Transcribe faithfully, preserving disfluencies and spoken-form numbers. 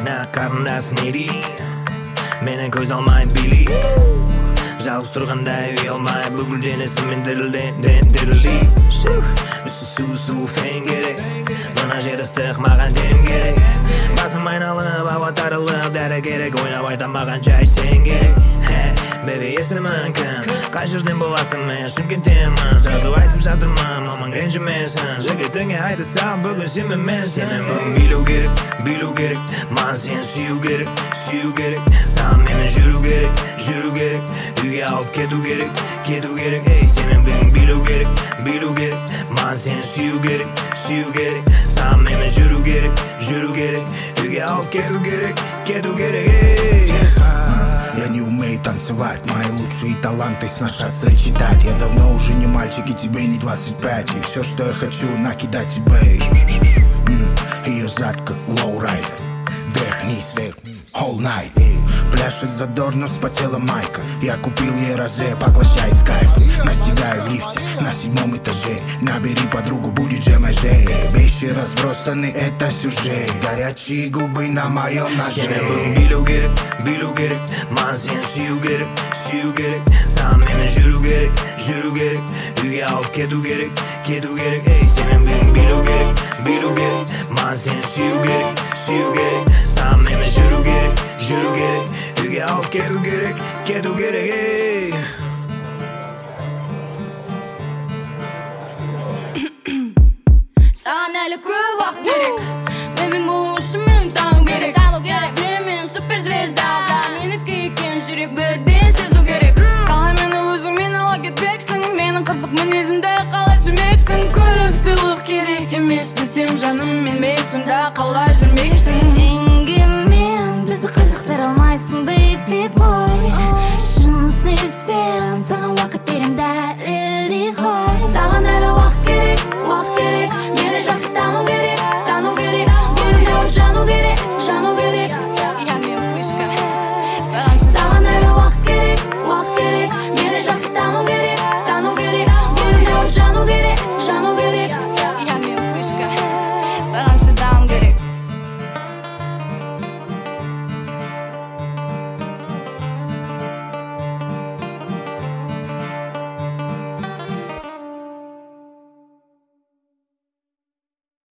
Mә қарындасың не дей Менен көз алмай били Жалғыз тұрғанда үй алмай Бүкіл денесімен дірілден дірілдей Үсі су су фен керек Мына жер ыстық маған дем керек Басым айналып ауа тарылып дәрі керек Ойнап айтам маған жай сен керек Бебе есімің кім Қай жерден боласың мен Шымкенттенмін Сразу айтып жатырмын мамаң ренжімесін Жігітіңе айта сал бүгін сен менсің Сенен бүгін билу керек билу керек Маған сен сүю керек сүю керек Саған менімен жүру керек жүру керек Үйге алып кету керек кету керек Ей сенен бүгін билу керек билу керек Маған сен сүю керек сүю керек Саған менімен жүру керек жүру керек Үйге алып кету керек кету керек Ей Я не умею танцевать, мои лучшие таланты сношаться и читать. Я давно уже не мальчик и тебе не двадцать пять. И все, что я хочу, накидать тебе. Ее зад как лоурайдер, вверх-вниз, all night. Пляшет задорно, вспотела майка. Я купил ей розе, поглощает с кайфом. Настигаю в лифте на седьмом этаже. Набери подругу, будет же мажей. Вещи разбросаны, это сюжет. Горячие губы на моем ноже. Сенен бүгін билу керек билу керек Маған сен сүю керек сүю керек Саған менімен жүру керек жүру керек Үйге алып кету керек кету керек Ей сенен бүгін билу керек билу керек Маған сен сүю керек сүю керек Саған менімен жүру керек жүру керек Үйге алып кету керек кету керек Ей Саған әлі көп уақыт керек